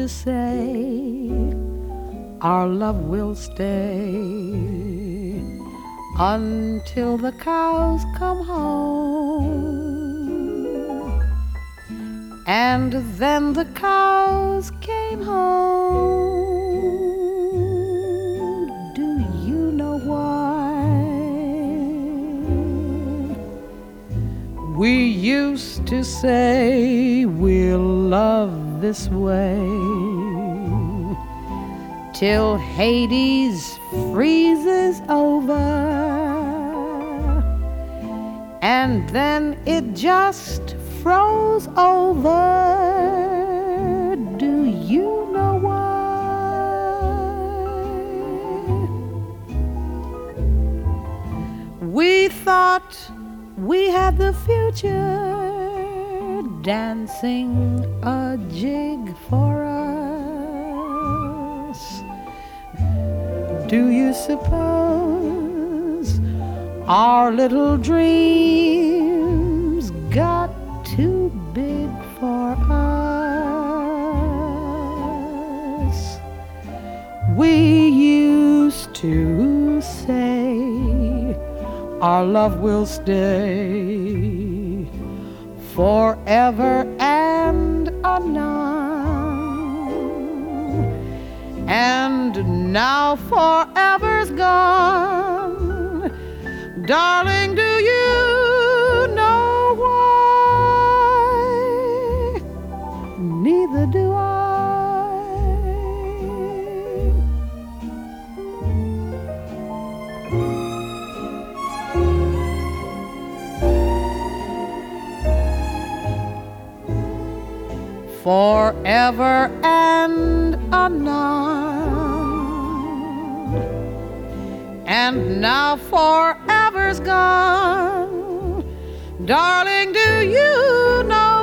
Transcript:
to say our love will stay until the cows come home. And then the cows came home. Do you know why? We used to say we'll love this way till Hades freezes over, and then it just froze over. Do you know why? We thought we had the future dancing a jig for us. Do you suppose our little dreams got too big for us? We used to say our love will stay forever and anon. And now forever's gone. Darling, do you know why? Neither do I. Forever and anon. And now forever's gone. Darling, do you know